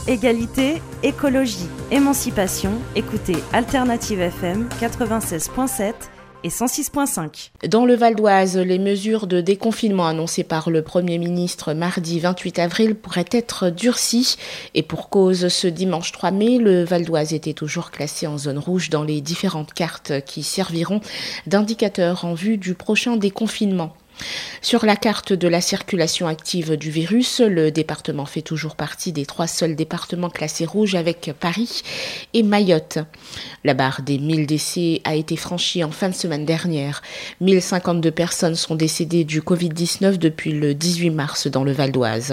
Égalité, écologie, émancipation, écoutez Alternative FM 96.7 et 106.5. Dans le Val d'Oise, les mesures de déconfinement annoncées par le Premier ministre mardi 28 avril pourraient être durcies. Et pour cause, ce dimanche 3 mai, le Val d'Oise était toujours classé en zone rouge dans les différentes cartes qui serviront d'indicateur en vue du prochain déconfinement. Sur la carte de la circulation active du virus, le département fait toujours partie des 3 seuls départements classés rouges avec Paris et Mayotte. La barre des 1000 décès a été franchie en fin de semaine dernière. 1052 personnes sont décédées du Covid-19 depuis le 18 mars dans le Val d'Oise.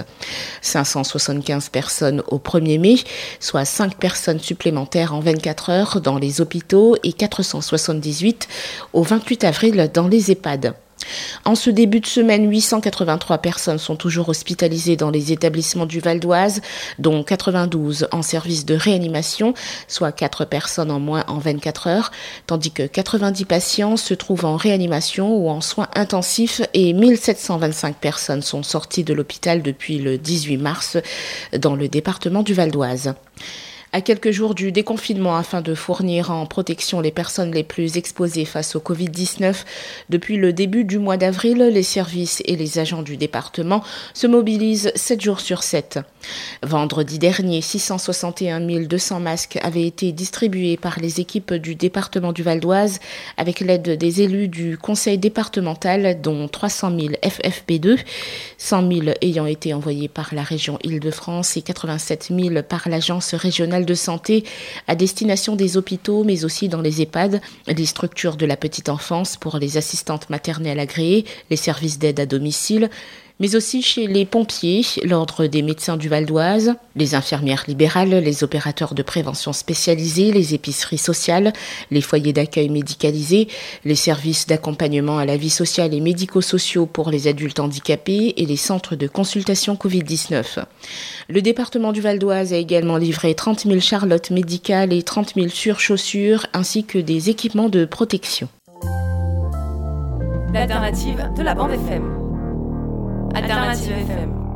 575 personnes au 1er mai, soit 5 personnes supplémentaires en 24 heures dans les hôpitaux et 478 au 28 avril dans les EHPAD. En ce début de semaine, 883 personnes sont toujours hospitalisées dans les établissements du Val d'Oise, dont 92 en service de réanimation, soit 4 personnes en moins en 24 heures, tandis que 90 patients se trouvent en réanimation ou en soins intensifs et 1725 personnes sont sorties de l'hôpital depuis le 18 mars dans le département du Val d'Oise. À quelques jours du déconfinement afin de fournir en protection les personnes les plus exposées face au Covid-19, depuis le début du mois d'avril, les services et les agents du département se mobilisent 7 jours sur 7. Vendredi dernier, 661 200 masques avaient été distribués par les équipes du département du Val d'Oise avec l'aide des élus du conseil départemental, dont 300 000 FFP2, 100 000 ayant été envoyés par la région Île-de-France et 87 000 par l'agence régionale de santé à destination des hôpitaux, mais aussi dans les EHPAD, les structures de la petite enfance pour les assistantes maternelles agréées, les services d'aide à domicile, mais aussi chez les pompiers, l'ordre des médecins du Val d'Oise, les infirmières libérales, les opérateurs de prévention spécialisés, les épiceries sociales, les foyers d'accueil médicalisés, les services d'accompagnement à la vie sociale et médico-sociaux pour les adultes handicapés et les centres de consultation Covid-19. Le département du Val d'Oise a également livré 30 000 charlottes médicales et 30 000 surchaussures ainsi que des équipements de protection. L'alternative de la bande FM. Alternative FM.